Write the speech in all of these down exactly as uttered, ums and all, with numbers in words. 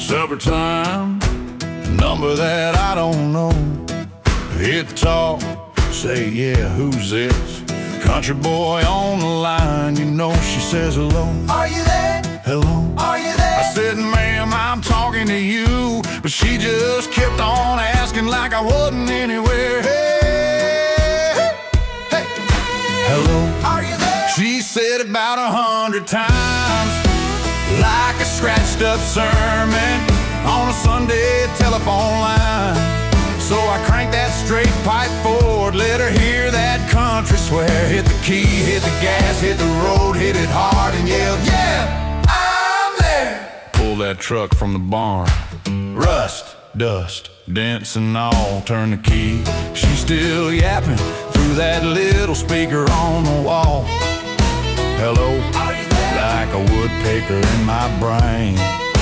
Supper time, number that I don't know. Hit talk, say yeah, who's this? Country boy on the line, you know she says hello. Are you there? Hello. Are you there? I said, ma'am, I'm talking to you, but she just kept on asking like I wasn't anywhere. Hey, hey, hey. Hello. Are you there? She said about a hundred times, like a scratched up sermon on a Sunday telephone line. So I cranked that straight pipe forward, let her hear that country swear. Hit the key, hit the gas, hit the road, hit it hard and yelled, yeah, I'm there. Pull that truck from the barn, rust, dust, dents and all, turn the key. She's still yapping through that little speaker on the wall. Hello, like a woodpecker in my brain.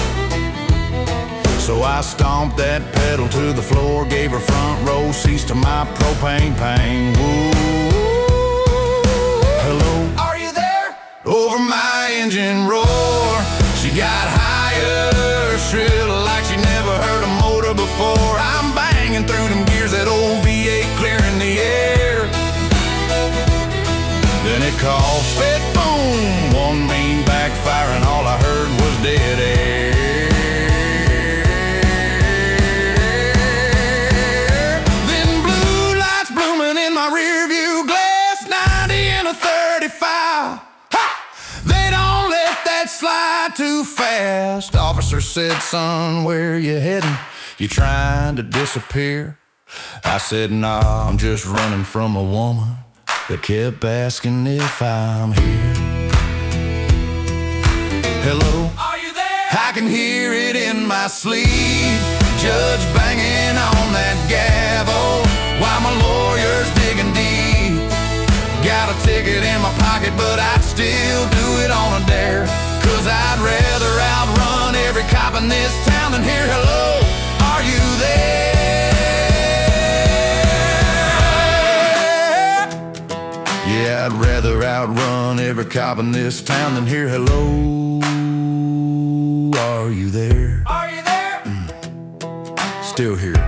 So I stomped that pedal to the floor, gave her front row seats to my propane pain. Woo. Hello, are you there? Over my engine roar, she got higher, shrill like she never heard a motor before. I'm banging through them gears, that old V eight clearing the air. Then it called, spit, boom, one mean backfire, and all I heard was dead air. Then blue lights blooming in my rear view glass, ninety and a thirty-five. Ha! They don't let that slide too fast. Officer said, son, where you heading? You trying to disappear? I said, nah, I'm just running from a woman that kept asking if I'm here. Hello? Are you there? I can hear it in my sleep, judge banging on that gavel while my lawyer's digging deep. Got a ticket in my pocket, but I'd still do it on a dare, 'cause I'd rather outrun every cop in this town than hear hello, are you there? Yeah, I'd rather outrun every cop in this town than hear hello, are you there? Are you there? Still here.